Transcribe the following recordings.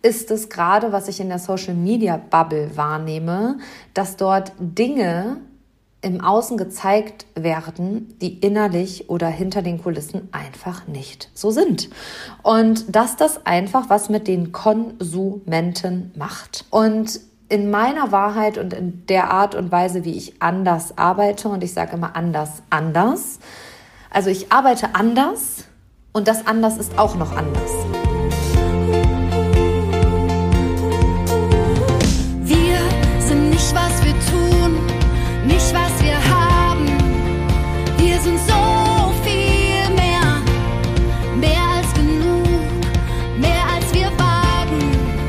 ist es gerade, was ich in der Social-Media-Bubble wahrnehme, dass dort Dinge im Außen gezeigt werden, die innerlich oder hinter den Kulissen einfach nicht so sind. Und dass das einfach was mit den Konsumenten macht. Und in meiner Wahrheit und in der Art und Weise, wie ich anders arbeite, und ich sage immer anders. Also ich arbeite anders und das anders ist auch noch anders. Wir sind nicht, was wir tun, nicht, was wir haben. Wir sind so viel mehr, mehr als genug, mehr als wir wagen.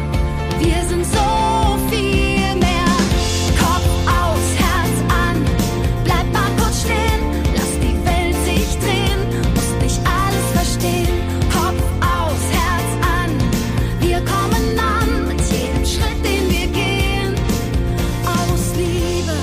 Wir sind so viel mehr. Kopf aus, Herz an, bleib mal kurz stehen, lass die Welt sich drehen, musst nicht alles verstehen. Kopf aus, Herz an, wir kommen an mit jedem Schritt, den wir gehen, aus Liebe.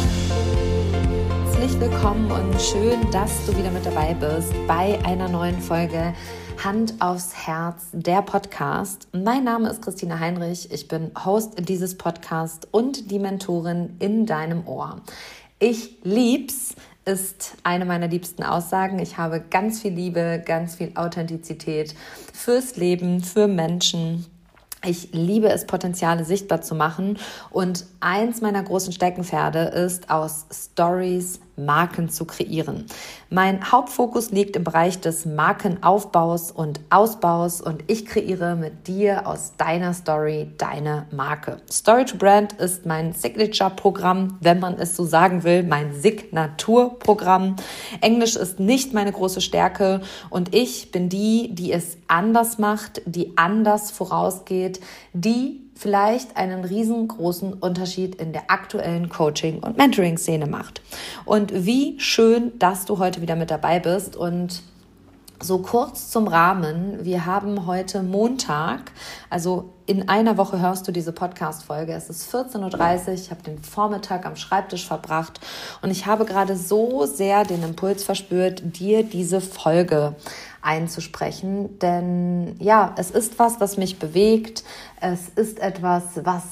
Herzlich willkommen und schön, dass du wieder mit dabei bist bei einer neuen Folge Hand aufs Herz, der Podcast. Mein Name ist Christina Heinrich, ich bin Host dieses Podcasts und die Mentorin in deinem Ohr. Ich lieb's ist eine meiner liebsten Aussagen. Ich habe ganz viel Liebe, ganz viel Authentizität fürs Leben, für Menschen. Ich liebe es, Potenziale sichtbar zu machen, und eins meiner großen Steckenpferde ist, aus Stories Marken zu kreieren. Mein Hauptfokus liegt im Bereich des Markenaufbaus und Ausbaus, und ich kreiere mit dir aus deiner Story deine Marke. Story to Brand ist mein Signature-Programm, wenn man es so sagen will, mein Signaturprogramm. Englisch ist nicht meine große Stärke, und ich bin die es anders macht, die anders vorausgeht, die vielleicht einen riesengroßen Unterschied in der aktuellen Coaching- und Mentoring-Szene macht. Und wie schön, dass du heute wieder mit dabei bist. Und so kurz zum Rahmen: Wir haben heute Montag, also in einer Woche hörst du diese Podcast-Folge. Es ist 14.30 Uhr, ich habe den Vormittag am Schreibtisch verbracht und ich habe gerade so sehr den Impuls verspürt, dir diese Folge einzusprechen. Denn ja, es ist was mich bewegt. Es ist etwas, was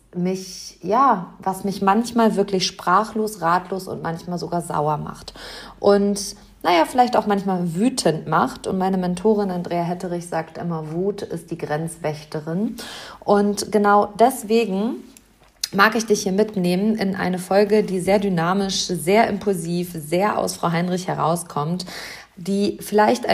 mich manchmal wirklich sprachlos, ratlos und manchmal sogar sauer macht. Und vielleicht auch manchmal wütend macht. Und meine Mentorin Andrea Hetterich sagt immer, Wut ist die Grenzwächterin. Und genau deswegen mag ich dich hier mitnehmen in eine Folge, die sehr dynamisch, sehr impulsiv, sehr aus Frau Heinrich herauskommt, die vielleicht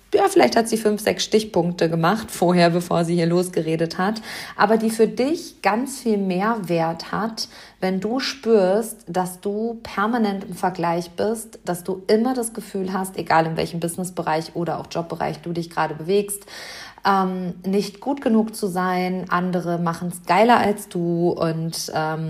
hat sie 5, 6 Stichpunkte gemacht vorher, bevor sie hier losgeredet hat, aber die für dich ganz viel Mehrwert hat, wenn du spürst, dass du permanent im Vergleich bist, dass du immer das Gefühl hast, egal in welchem Businessbereich oder auch Jobbereich du dich gerade bewegst, nicht gut genug zu sein, andere machen es geiler als du, und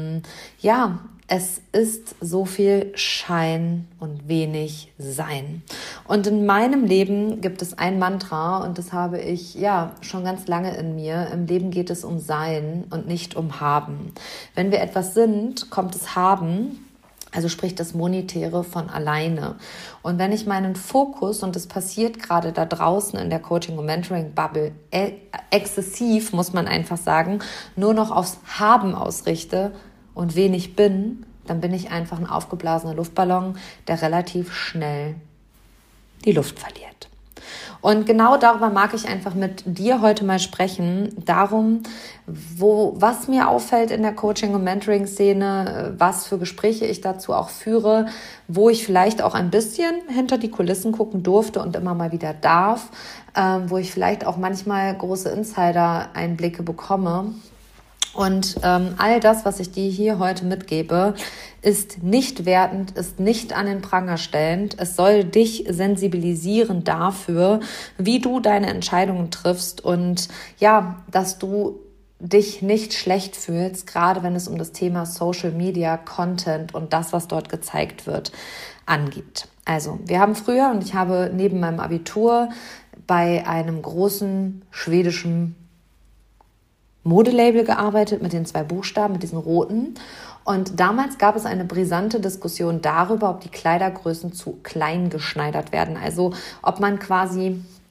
es ist so viel Schein und wenig Sein. Und in meinem Leben gibt es ein Mantra, und das habe ich schon ganz lange in mir. Im Leben geht es um Sein und nicht um Haben. Wenn wir etwas sind, kommt es Haben, also sprich das Monetäre, von alleine. Und wenn ich meinen Fokus, und das passiert gerade da draußen in der Coaching- und Mentoring-Bubble exzessiv, muss man einfach sagen, nur noch aufs Haben ausrichte und wenig bin, dann bin ich einfach ein aufgeblasener Luftballon, der relativ schnell die Luft verliert. Und genau darüber mag ich einfach mit dir heute mal sprechen, darum, was mir auffällt in der Coaching- und Mentoring-Szene, was für Gespräche ich dazu auch führe, wo ich vielleicht auch ein bisschen hinter die Kulissen gucken durfte und immer mal wieder darf, wo ich vielleicht auch manchmal große Insider-Einblicke bekomme. Und all das, was ich dir hier heute mitgebe, ist nicht wertend, ist nicht an den Pranger stellend. Es soll dich sensibilisieren dafür, wie du deine Entscheidungen triffst, und dass du dich nicht schlecht fühlst, gerade wenn es um das Thema Social Media, Content und das, was dort gezeigt wird, angeht. Also, wir haben früher, und ich habe neben meinem Abitur bei einem großen schwedischen Modelabel gearbeitet mit den 2 Buchstaben, mit diesen roten. Und damals gab es eine brisante Diskussion darüber, ob die Kleidergrößen zu klein geschneidert werden. Also ob man quasi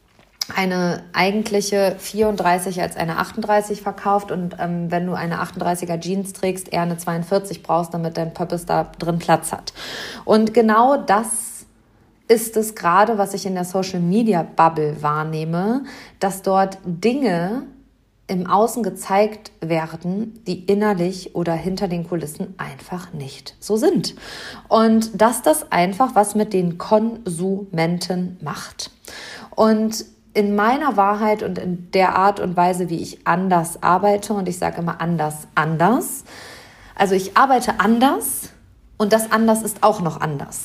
eine eigentliche 34 als eine 38 verkauft und wenn du eine 38er Jeans trägst, eher eine 42 brauchst, damit dein Purpose da drin Platz hat. Und genau das ist es gerade, was ich in der Social-Media-Bubble wahrnehme, dass dort Dinge im Außen gezeigt werden, die innerlich oder hinter den Kulissen einfach nicht so sind. Und dass das einfach was mit den Konsumenten macht. Und in meiner Wahrheit und in der Art und Weise, wie ich anders arbeite, und ich sage immer anders, also ich arbeite anders und das anders ist auch noch anders,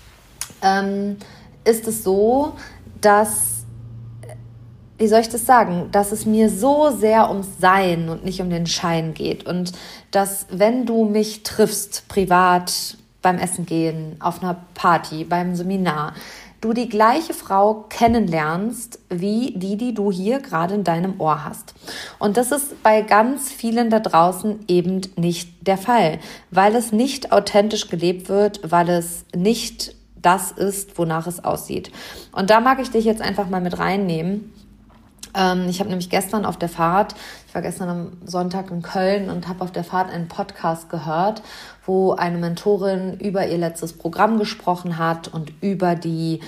ist es so, dass, wie soll ich das sagen, dass es mir so sehr ums Sein und nicht um den Schein geht und dass, wenn du mich triffst, privat, beim Essen gehen, auf einer Party, beim Seminar, du die gleiche Frau kennenlernst, wie die du hier gerade in deinem Ohr hast. Und das ist bei ganz vielen da draußen eben nicht der Fall, weil es nicht authentisch gelebt wird, weil es nicht das ist, wonach es aussieht. Und da mag ich dich jetzt einfach mal mit reinnehmen. Ich habe nämlich gestern auf der Fahrt, ich war gestern am Sonntag in Köln und habe auf der Fahrt einen Podcast gehört, wo eine Mentorin über ihr letztes Programm gesprochen hat und über die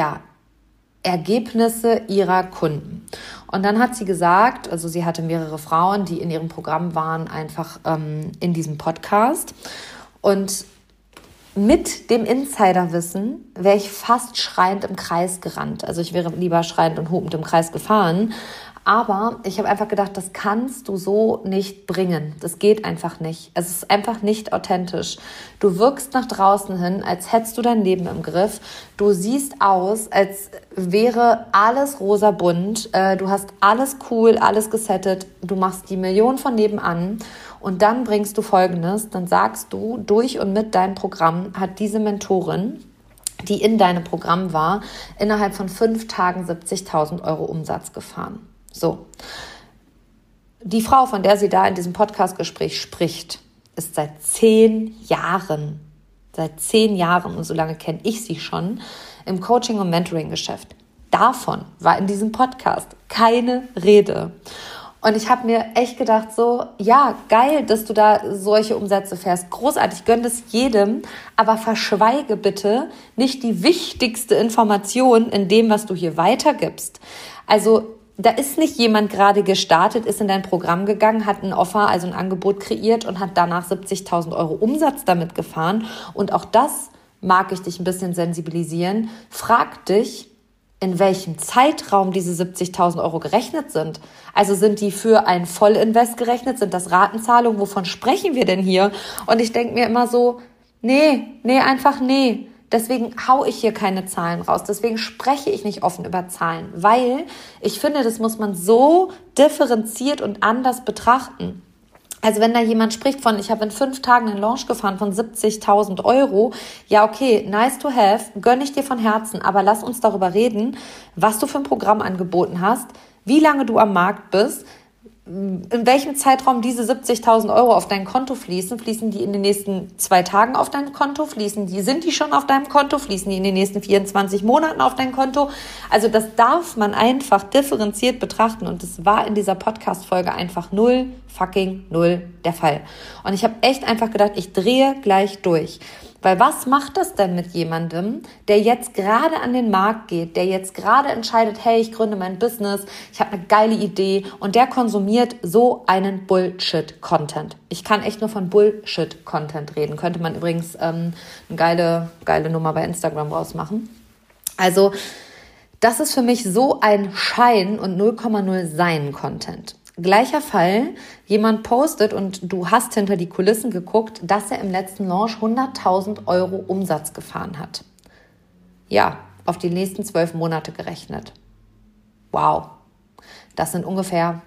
Ergebnisse ihrer Kunden. Und dann hat sie gesagt, also sie hatte mehrere Frauen, die in ihrem Programm waren, einfach in diesem Podcast. Und mit dem Insiderwissen wäre ich fast schreiend im Kreis gerannt. Also ich wäre lieber schreiend und hupend im Kreis gefahren. Aber ich habe einfach gedacht, das kannst du so nicht bringen. Das geht einfach nicht. Es ist einfach nicht authentisch. Du wirkst nach draußen hin, als hättest du dein Leben im Griff. Du siehst aus, als wäre alles rosabunt. Du hast alles cool, alles gesettet. Du machst die Million von nebenan. Und dann bringst du Folgendes, dann sagst du, durch und mit deinem Programm hat diese Mentorin, die in deinem Programm war, innerhalb von 5 Tagen 70.000 Euro Umsatz gefahren. So. Die Frau, von der sie da in diesem Podcast-Gespräch spricht, ist seit 10 Jahren, und so lange kenne ich sie schon, im Coaching- und Mentoring-Geschäft. Davon war in diesem Podcast keine Rede. Und ich habe mir echt gedacht, so, ja, geil, dass du da solche Umsätze fährst. Großartig, gönn das jedem, aber verschweige bitte nicht die wichtigste Information in dem, was du hier weitergibst. Also da ist nicht jemand gerade gestartet, ist in dein Programm gegangen, hat ein Offer, also ein Angebot kreiert und hat danach 70.000 Euro Umsatz damit gefahren. Und auch das mag ich dich ein bisschen sensibilisieren. Frag dich, in welchem Zeitraum diese 70.000 Euro gerechnet sind. Also sind die für ein Vollinvest gerechnet? Sind das Ratenzahlungen? Wovon sprechen wir denn hier? Und ich denke mir immer so, nee. Deswegen hau ich hier keine Zahlen raus. Deswegen spreche ich nicht offen über Zahlen, weil ich finde, das muss man so differenziert und anders betrachten. Also wenn da jemand spricht von, ich habe in 5 Tagen einen Launch gefahren von 70.000 Euro, ja okay, nice to have, gönne ich dir von Herzen, aber lass uns darüber reden, was du für ein Programm angeboten hast, wie lange du am Markt bist, in welchem Zeitraum diese 70.000 Euro auf dein Konto fließen die in den nächsten 2 Tagen auf dein Konto, sind die schon auf deinem Konto, fließen die in den nächsten 24 Monaten auf dein Konto? Also das darf man einfach differenziert betrachten und das war in dieser Podcast-Folge einfach 0 der Fall. Und ich habe echt einfach gedacht, ich drehe gleich durch. Weil was macht das denn mit jemandem, der jetzt gerade an den Markt geht, der jetzt gerade entscheidet, hey, ich gründe mein Business, ich habe eine geile Idee und der konsumiert so einen Bullshit-Content. Ich kann echt nur von Bullshit-Content reden. Könnte man übrigens eine geile Nummer bei Instagram rausmachen. Also das ist für mich so ein Schein und 0,0 Sein-Content. Gleicher Fall, jemand postet und du hast hinter die Kulissen geguckt, dass er im letzten Launch 100.000 Euro Umsatz gefahren hat. Ja, auf die nächsten 12 Monate gerechnet. Wow, das sind ungefähr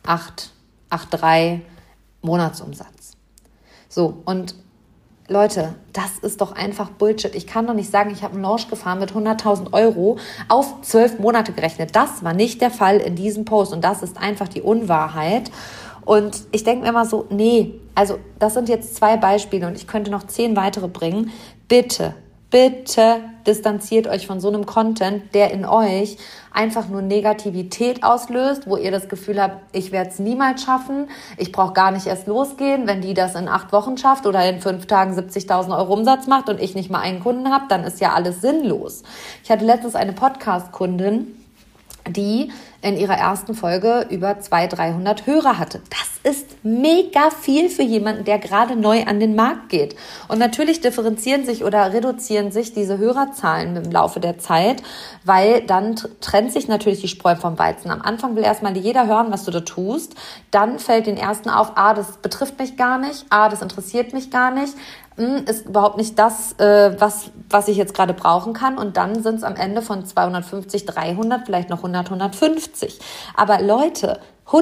8,3 Monatsumsatz. So, und Leute, das ist doch einfach Bullshit. Ich kann doch nicht sagen, ich habe einen Launch gefahren mit 100.000 Euro auf 12 Monate gerechnet. Das war nicht der Fall in diesem Post und das ist einfach die Unwahrheit. Und ich denke mir immer so, nee, also das sind jetzt 2 Beispiele und ich könnte noch 10 weitere bringen. Bitte, Bitte distanziert euch von so einem Content, der in euch einfach nur Negativität auslöst, wo ihr das Gefühl habt, ich werde es niemals schaffen, ich brauche gar nicht erst losgehen. Wenn die das in 8 Wochen schafft oder in 5 Tagen 70.000 Euro Umsatz macht und ich nicht mal einen Kunden habe, dann ist ja alles sinnlos. Ich hatte letztens eine Podcast-Kundin, die in ihrer ersten Folge über 200-300 Hörer hatte. Das ist mega viel für jemanden, der gerade neu an den Markt geht. Und natürlich differenzieren sich oder reduzieren sich diese Hörerzahlen im Laufe der Zeit, weil dann trennt sich natürlich die Spreu vom Weizen. Am Anfang will erstmal jeder hören, was du da tust. Dann fällt den ersten auf, das betrifft mich gar nicht, das interessiert mich gar nicht. Ist überhaupt nicht das, was ich jetzt gerade brauchen kann. Und dann sind es am Ende von 250, 300, vielleicht noch 100, 150. Aber Leute,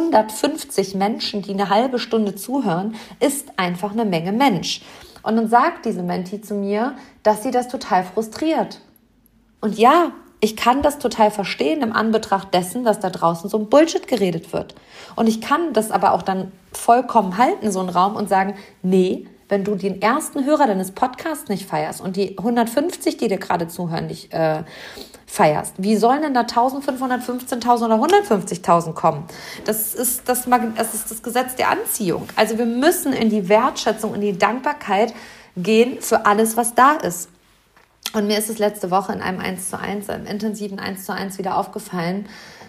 150 Menschen, die eine halbe Stunde zuhören, ist einfach eine Menge Mensch. Und dann sagt diese Menti zu mir, dass sie das total frustriert. Und ja, ich kann das total verstehen im Anbetracht dessen, dass da draußen so ein Bullshit geredet wird. Und ich kann das aber auch dann vollkommen halten, so einen Raum, und sagen, nee, wenn du den ersten Hörer deines Podcasts nicht feierst und die 150, die dir gerade zuhören, nicht feierst, wie sollen denn da 1.500, 15.000 oder 150.000 kommen? Das ist das Gesetz der Anziehung. Also wir müssen in die Wertschätzung, in die Dankbarkeit gehen für alles, was da ist. Und mir ist es letzte Woche in einem 1:1, einem intensiven 1:1 wieder aufgefallen,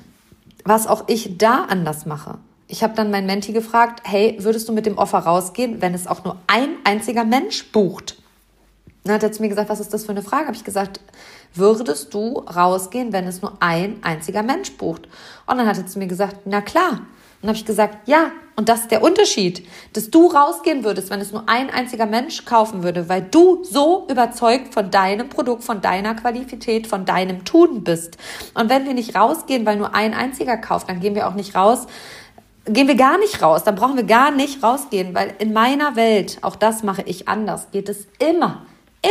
was auch ich da anders mache. Ich habe dann meinen Menti gefragt, hey, würdest du mit dem Offer rausgehen, wenn es auch nur ein einziger Mensch bucht? Dann hat er zu mir gesagt, was ist das für eine Frage? Habe ich gesagt, würdest du rausgehen, wenn es nur ein einziger Mensch bucht? Und dann hat er zu mir gesagt, na klar. Und dann habe ich gesagt, ja, und das ist der Unterschied, dass du rausgehen würdest, wenn es nur ein einziger Mensch kaufen würde, weil du so überzeugt von deinem Produkt, von deiner Qualität, von deinem Tun bist. Und wenn wir nicht rausgehen, weil nur ein einziger kauft, dann gehen wir auch nicht raus, gehen wir gar nicht raus, dann brauchen wir gar nicht rausgehen, weil in meiner Welt, auch das mache ich anders, geht es immer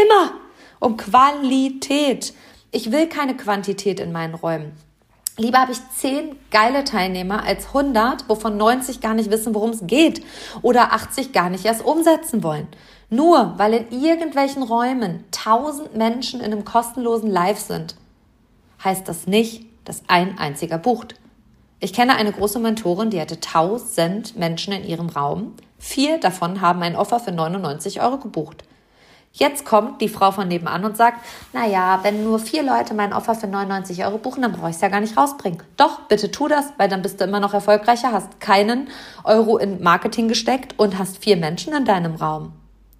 um Qualität. Ich will keine Quantität in meinen Räumen. Lieber habe ich 10 geile Teilnehmer als 100, wovon 90 gar nicht wissen, worum es geht oder 80 gar nicht erst umsetzen wollen. Nur weil in irgendwelchen Räumen 1000 Menschen in einem kostenlosen Live sind, heißt das nicht, dass ein einziger bucht. Ich kenne eine große Mentorin, die hatte 1000 Menschen in ihrem Raum. 4 davon haben ein Offer für 99 Euro gebucht. Jetzt kommt die Frau von nebenan und sagt, naja, wenn nur 4 Leute mein Offer für 99 Euro buchen, dann brauche ich es ja gar nicht rausbringen. Doch, bitte tu das, weil dann bist du immer noch erfolgreicher, hast keinen Euro in Marketing gesteckt und hast 4 Menschen in deinem Raum.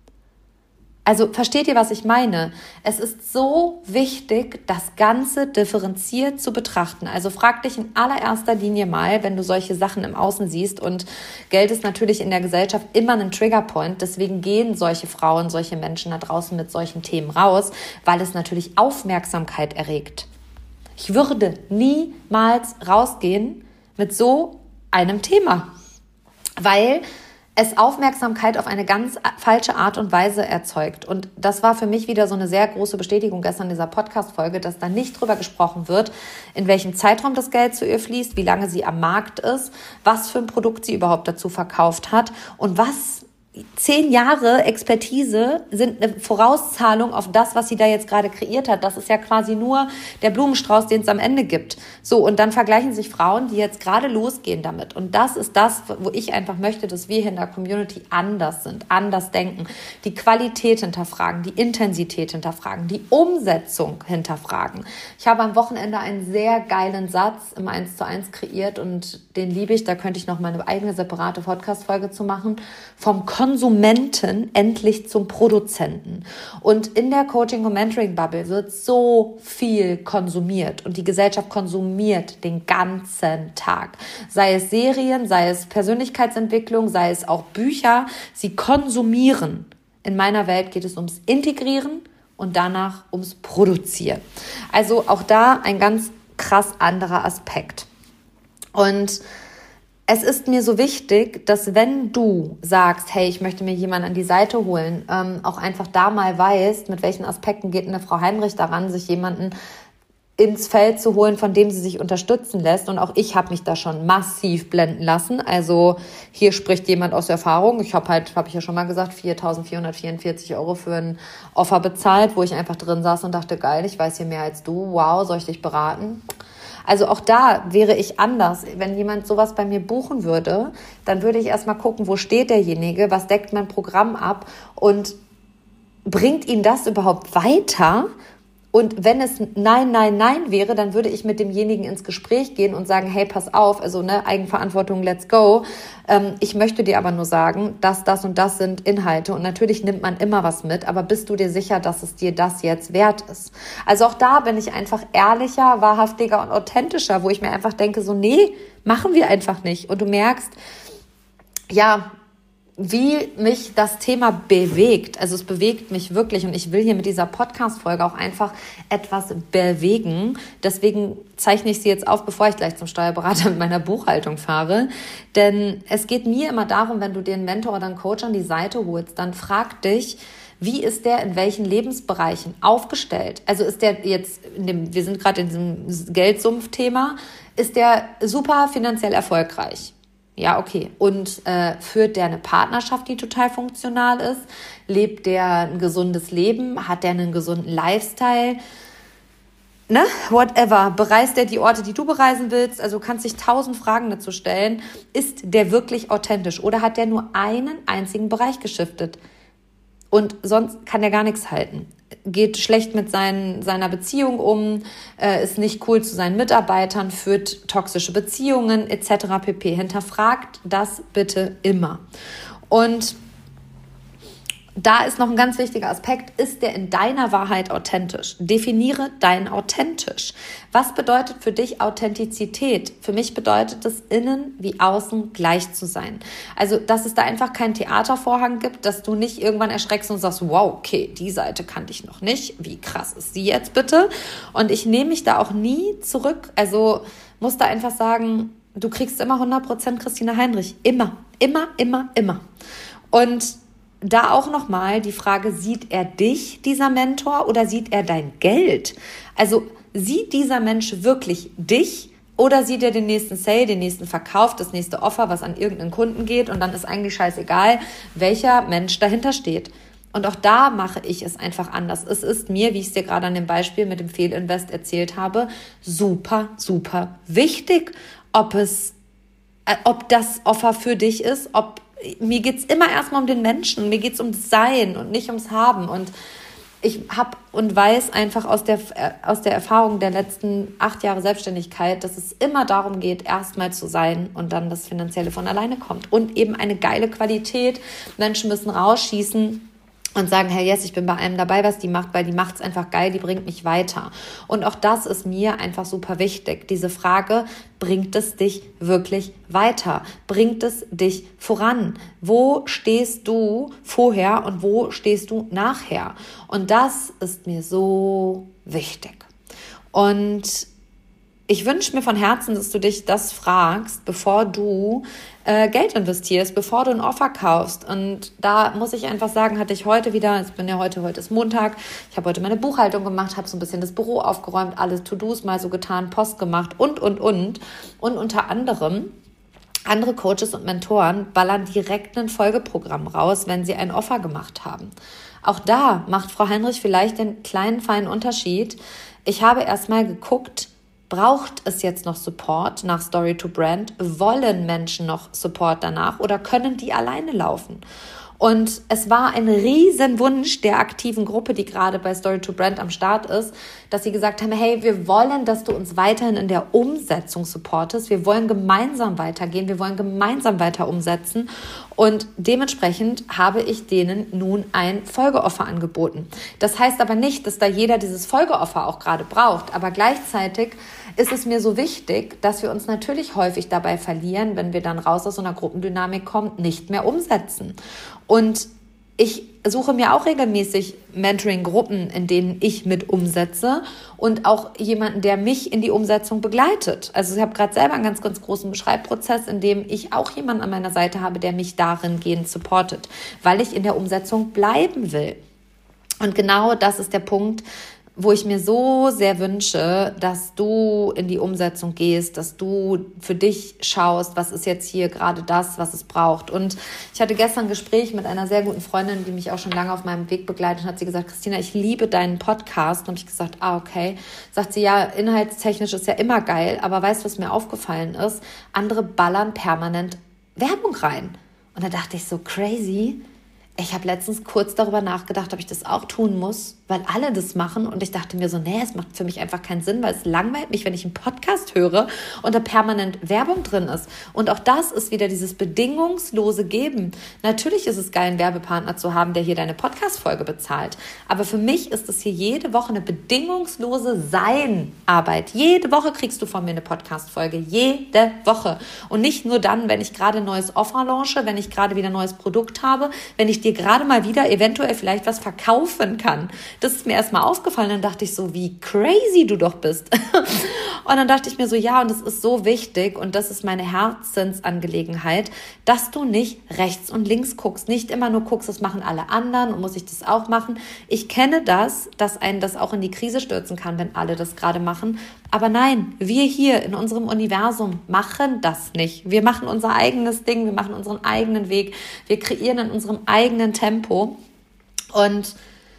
Also versteht ihr, was ich meine? Es ist so wichtig, das Ganze differenziert zu betrachten. Also frag dich in allererster Linie mal, wenn du solche Sachen im Außen siehst, und Geld ist natürlich in der Gesellschaft immer ein Triggerpoint, deswegen gehen solche Frauen, solche Menschen da draußen mit solchen Themen raus, weil es natürlich Aufmerksamkeit erregt. Ich würde niemals rausgehen mit so einem Thema, weil es Aufmerksamkeit auf eine ganz falsche Art und Weise erzeugt. Und das war für mich wieder so eine sehr große Bestätigung gestern in dieser Podcast-Folge, dass da nicht drüber gesprochen wird, in welchem Zeitraum das Geld zu ihr fließt, wie lange sie am Markt ist, was für ein Produkt sie überhaupt dazu verkauft hat und was 10 Jahre Expertise sind eine Vorauszahlung auf das, was sie da jetzt gerade kreiert hat. Das ist ja quasi nur der Blumenstrauß, den es am Ende gibt. So, und dann vergleichen sich Frauen, die jetzt gerade losgehen damit. Und das ist das, wo ich einfach möchte, dass wir hier in der Community anders sind, anders denken, die Qualität hinterfragen, die Intensität hinterfragen, die Umsetzung hinterfragen. Ich habe am Wochenende einen sehr geilen Satz im 1:1 kreiert und den liebe ich. Da könnte ich noch mal eine eigene separate Podcast-Folge zu machen. Vom Konsumenten endlich zum Produzenten. Und in der Coaching- und Mentoring-Bubble wird so viel konsumiert und die Gesellschaft konsumiert den ganzen Tag. Sei es Serien, sei es Persönlichkeitsentwicklung, sei es auch Bücher. Sie konsumieren. In meiner Welt geht es ums Integrieren und danach ums Produzieren. Also auch da ein ganz krass anderer Aspekt. Und es ist mir so wichtig, dass wenn du sagst, hey, ich möchte mir jemanden an die Seite holen, auch einfach da mal weißt, mit welchen Aspekten geht eine Frau Heinrich daran, sich jemanden ins Feld zu holen, von dem sie sich unterstützen lässt. Und auch ich habe mich da schon massiv blenden lassen. Also hier spricht jemand aus Erfahrung. Ich habe ich ja schon mal gesagt, 4.444 € für ein Offer bezahlt, wo ich einfach drin saß und dachte, geil, ich weiß hier mehr als du. Wow, soll ich dich beraten? Also auch da wäre ich anders. Wenn jemand sowas bei mir buchen würde, dann würde ich erstmal gucken, wo steht derjenige, was deckt mein Programm ab und bringt ihn das überhaupt weiter? Und wenn es nein wäre, dann würde ich mit demjenigen ins Gespräch gehen und sagen, hey, pass auf, also Eigenverantwortung, let's go. Ich möchte dir aber nur sagen, dass das und das sind Inhalte. Und natürlich nimmt man immer was mit, aber bist du dir sicher, dass es dir das jetzt wert ist? Also auch da bin ich einfach ehrlicher, wahrhaftiger und authentischer, wo ich mir einfach denke, so nee, machen wir einfach nicht. Und du merkst, ja, wie mich das Thema bewegt. Also es bewegt mich wirklich und ich will hier mit dieser Podcast-Folge auch einfach etwas bewegen. Deswegen zeichne ich sie jetzt auf, bevor ich gleich zum Steuerberater mit meiner Buchhaltung fahre. Denn es geht mir immer darum, wenn du dir einen Mentor oder einen Coach an die Seite holst, dann frag dich, wie ist der in welchen Lebensbereichen aufgestellt? Also ist der jetzt, wir sind gerade in diesem Geldsumpf-Thema, ist der super finanziell erfolgreich? Ja, okay. Und führt der eine Partnerschaft, die total funktional ist? Lebt der ein gesundes Leben? Hat der einen gesunden Lifestyle? Ne? Whatever. Bereist der die Orte, die du bereisen willst? Also du kannst dich 1000 Fragen dazu stellen. Ist der wirklich authentisch? Oder hat der nur einen einzigen Bereich geschiftet? Und sonst kann der gar nichts halten. Geht schlecht mit seiner Beziehung um, ist nicht cool zu seinen Mitarbeitern, führt toxische Beziehungen etc. pp. Hinterfragt das bitte immer. Und da ist noch ein ganz wichtiger Aspekt, ist der in deiner Wahrheit authentisch? Definiere dein authentisch. Was bedeutet für dich Authentizität? Für mich bedeutet es, innen wie außen gleich zu sein. Also, dass es da einfach keinen Theatervorhang gibt, dass du nicht irgendwann erschreckst und sagst, wow, okay, die Seite kannte ich noch nicht. Wie krass ist sie jetzt bitte? Und ich nehme mich da auch nie zurück. Also, muss da einfach sagen, du kriegst immer 100% Christina Heinrich. Immer. Und da auch nochmal die Frage, sieht er dich, dieser Mentor, oder sieht er dein Geld? Also sieht dieser Mensch wirklich dich oder sieht er den nächsten Sale, den nächsten Verkauf, das nächste Offer, was an irgendeinen Kunden geht und dann ist eigentlich scheißegal, welcher Mensch dahinter steht. Und auch da mache ich es einfach anders. Es ist mir, wie ich es dir gerade an dem Beispiel mit dem Fehlinvest erzählt habe, super, super wichtig, ob das Offer für dich ist, mir geht's immer erstmal um den Menschen, mir geht's um das Sein und nicht ums Haben. Und ich habe und weiß einfach aus der Erfahrung der letzten 8 Jahre Selbstständigkeit, dass es immer darum geht, erstmal zu sein und dann das Finanzielle von alleine kommt. Und eben eine geile Qualität. Menschen müssen rausschießen und sagen, hey, yes, ich bin bei allem dabei, was die macht, weil die macht's einfach geil, die bringt mich weiter. Und auch das ist mir einfach super wichtig. Diese Frage, bringt es dich wirklich weiter? Bringt es dich voran? Wo stehst du vorher und wo stehst du nachher? Und das ist mir so wichtig. Und ich wünsche mir von Herzen, dass du dich das fragst, bevor du Geld investierst, bevor du ein Offer kaufst. Und da muss ich einfach sagen, hatte ich heute wieder, ich bin ja heute ist Montag, ich habe heute meine Buchhaltung gemacht, habe so ein bisschen das Büro aufgeräumt, alles To-Dos mal so getan, Post gemacht und. Und unter anderem andere Coaches und Mentoren ballern direkt ein Folgeprogramm raus, wenn sie ein Offer gemacht haben. Auch da macht Frau Heinrich vielleicht den kleinen, feinen Unterschied. Ich habe erstmal geguckt, braucht es jetzt noch Support nach Story to Brand? Wollen Menschen noch Support danach oder können die alleine laufen? Und es war ein Riesenwunsch der aktiven Gruppe, die gerade bei Story to Brand am Start ist, dass sie gesagt haben, hey, wir wollen, dass du uns weiterhin in der Umsetzung supportest. Wir wollen gemeinsam weitergehen, wir wollen gemeinsam weiter umsetzen. Und dementsprechend habe ich denen nun ein Folgeoffer angeboten. Das heißt aber nicht, dass da jeder dieses Folgeoffer auch gerade braucht. Aber gleichzeitig ist es mir so wichtig, dass wir uns natürlich häufig dabei verlieren, wenn wir dann raus aus so einer Gruppendynamik kommen, nicht mehr umsetzen. Und ich suche mir auch regelmäßig Mentoring-Gruppen, in denen ich mit umsetze und auch jemanden, der mich in die Umsetzung begleitet. Also ich habe gerade selber einen ganz, ganz großen Schreibprozess, in dem ich auch jemanden an meiner Seite habe, der mich darin gehend supportet, weil ich in der Umsetzung bleiben will. Und genau das ist der Punkt, wo ich mir so sehr wünsche, dass du in die Umsetzung gehst, dass du für dich schaust, was ist jetzt hier gerade das, was es braucht. Und ich hatte gestern ein Gespräch mit einer sehr guten Freundin, die mich auch schon lange auf meinem Weg begleitet, und hat sie gesagt, Christina, ich liebe deinen Podcast. Und habe ich gesagt, okay. Sagt sie, ja, inhaltstechnisch ist ja immer geil, aber weißt du, was mir aufgefallen ist? Andere ballern permanent Werbung rein. Und da dachte ich so, crazy. Ich habe letztens kurz darüber nachgedacht, ob ich das auch tun muss, weil alle das machen. Und ich dachte mir so, nee, es macht für mich einfach keinen Sinn, weil es langweilt mich, wenn ich einen Podcast höre und da permanent Werbung drin ist. Und auch das ist wieder dieses bedingungslose Geben. Natürlich ist es geil, einen Werbepartner zu haben, der hier deine Podcast-Folge bezahlt. Aber für mich ist es hier jede Woche eine bedingungslose Sein-Arbeit. Jede Woche kriegst du von mir eine Podcast-Folge. Jede Woche. Und nicht nur dann, wenn ich gerade ein neues Offer launche, wenn ich gerade wieder ein neues Produkt habe, wenn ich dir gerade mal wieder eventuell vielleicht was verkaufen kann. Das ist mir erstmal aufgefallen. Dann dachte ich so, wie crazy du doch bist. Und dann dachte ich mir so, ja, und es ist so wichtig und das ist meine Herzensangelegenheit, dass du nicht rechts und links guckst. Nicht immer nur guckst, das machen alle anderen und muss ich das auch machen. Ich kenne das, dass einen das auch in die Krise stürzen kann, wenn alle das gerade machen. Aber nein, wir hier in unserem Universum machen das nicht. Wir machen unser eigenes Ding, wir machen unseren eigenen Weg, wir kreieren in unserem eigenen Tempo und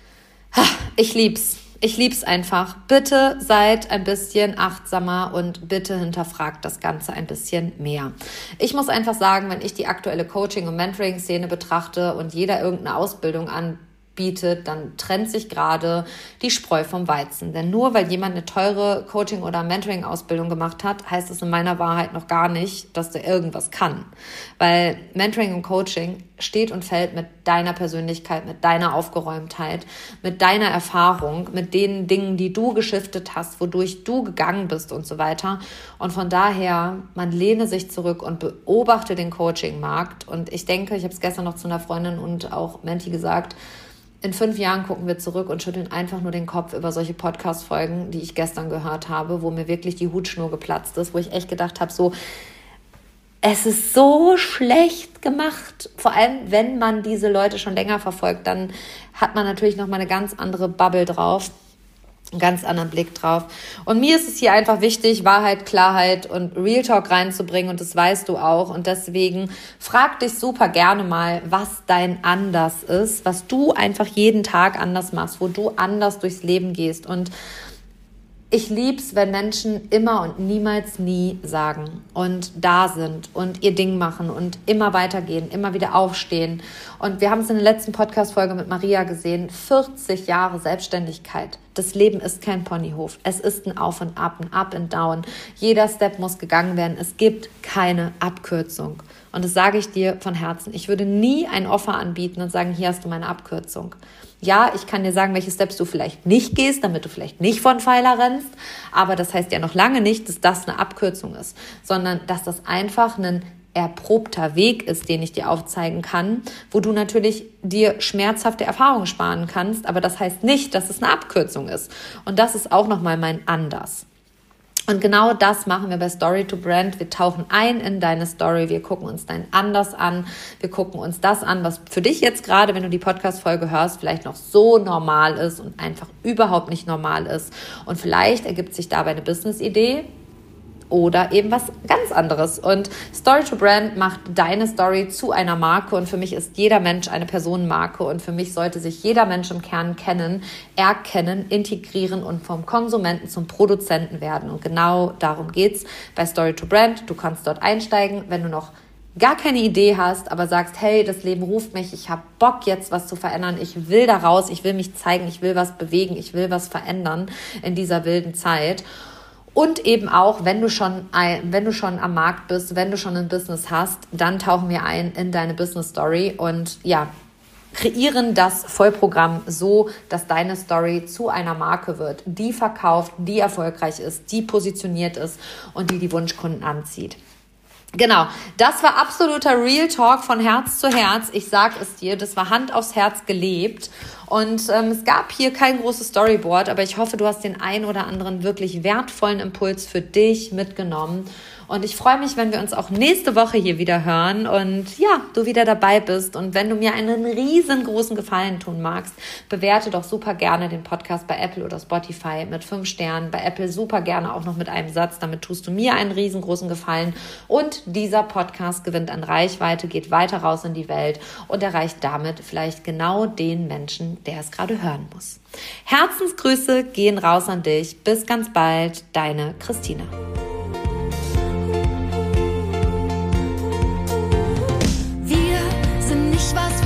ich lieb's. Ich lieb's einfach. Bitte seid ein bisschen achtsamer und bitte hinterfragt das Ganze ein bisschen mehr. Ich muss einfach sagen, wenn ich die aktuelle Coaching- und Mentoring-Szene betrachte und jeder irgendeine Ausbildung anbietet, dann trennt sich gerade die Spreu vom Weizen. Denn nur weil jemand eine teure Coaching- oder Mentoring-Ausbildung gemacht hat, heißt es in meiner Wahrheit noch gar nicht, dass der irgendwas kann. Weil Mentoring und Coaching steht und fällt mit deiner Persönlichkeit, mit deiner Aufgeräumtheit, mit deiner Erfahrung, mit den Dingen, die du geschiftet hast, wodurch du gegangen bist und so weiter. Und von daher, man lehne sich zurück und beobachte den Coaching-Markt. Und ich denke, ich habe es gestern noch zu einer Freundin und auch Menti gesagt, in 5 Jahren gucken wir zurück und schütteln einfach nur den Kopf über solche Podcast-Folgen, die ich gestern gehört habe, wo mir wirklich die Hutschnur geplatzt ist, wo ich echt gedacht habe, so, es ist so schlecht gemacht. Vor allem, wenn man diese Leute schon länger verfolgt, dann hat man natürlich nochmal eine ganz andere Bubble drauf, einen ganz anderen Blick drauf. Und mir ist es hier einfach wichtig, Wahrheit, Klarheit und Real Talk reinzubringen und das weißt du auch. Und deswegen frag dich super gerne mal, was dein Anders ist, was du einfach jeden Tag anders machst, wo du anders durchs Leben gehst. Und ich lieb's, wenn Menschen immer und niemals nie sagen und da sind und ihr Ding machen und immer weitergehen, immer wieder aufstehen. Und wir haben es in der letzten Podcast-Folge mit Maria gesehen, 40 Jahre Selbstständigkeit. Das Leben ist kein Ponyhof. Es ist ein Auf und Ab, ein Up and Down. Jeder Step muss gegangen werden. Es gibt keine Abkürzung. Und das sage ich dir von Herzen. Ich würde nie ein Offer anbieten und sagen, hier hast du meine Abkürzung. Ja, ich kann dir sagen, welche Steps du vielleicht nicht gehst, damit du vielleicht nicht von Pfeiler rennst. Aber das heißt ja noch lange nicht, dass das eine Abkürzung ist, sondern dass das einfach ein erprobter Weg ist, den ich dir aufzeigen kann, wo du natürlich dir schmerzhafte Erfahrungen sparen kannst. Aber das heißt nicht, dass es eine Abkürzung ist. Und das ist auch nochmal mein Anders. Und genau das machen wir bei Story to Brand. Wir tauchen ein in deine Story, wir gucken uns dein Anders an, wir gucken uns das an, was für dich jetzt gerade, wenn du die Podcast-Folge hörst, vielleicht noch so normal ist und einfach überhaupt nicht normal ist. Und vielleicht ergibt sich dabei eine Business-Idee oder eben was ganz anderes. Und Story to Brand macht deine Story zu einer Marke und für mich ist jeder Mensch eine Personenmarke und für mich sollte sich jeder Mensch im Kern kennen, erkennen, integrieren und vom Konsumenten zum Produzenten werden. Und genau darum geht's bei Story to Brand. Du kannst dort einsteigen, wenn du noch gar keine Idee hast, aber sagst, hey, das Leben ruft mich, ich habe Bock jetzt was zu verändern, ich will da raus, ich will mich zeigen, ich will was bewegen, ich will was verändern in dieser wilden Zeit. Und eben auch, wenn du schon am Markt bist, wenn du schon ein Business hast, dann tauchen wir ein in deine Business Story und ja, kreieren das Vollprogramm so, dass deine Story zu einer Marke wird, die verkauft, die erfolgreich ist, die positioniert ist und die Wunschkunden anzieht. Genau, das war absoluter Real Talk von Herz zu Herz. Ich sag es dir, das war Hand aufs Herz gelebt. Und es gab hier kein großes Storyboard, aber ich hoffe, du hast den ein oder anderen wirklich wertvollen Impuls für dich mitgenommen. Und ich freue mich, wenn wir uns auch nächste Woche hier wieder hören und ja, du wieder dabei bist. Und wenn du mir einen riesengroßen Gefallen tun magst, bewerte doch super gerne den Podcast bei Apple oder Spotify mit 5 Sternen. Bei Apple super gerne auch noch mit einem Satz. Damit tust du mir einen riesengroßen Gefallen. Und dieser Podcast gewinnt an Reichweite, geht weiter raus in die Welt und erreicht damit vielleicht genau den Menschen, der es gerade hören muss. Herzensgrüße gehen raus an dich. Bis ganz bald, deine Christina. Wir sind nicht, was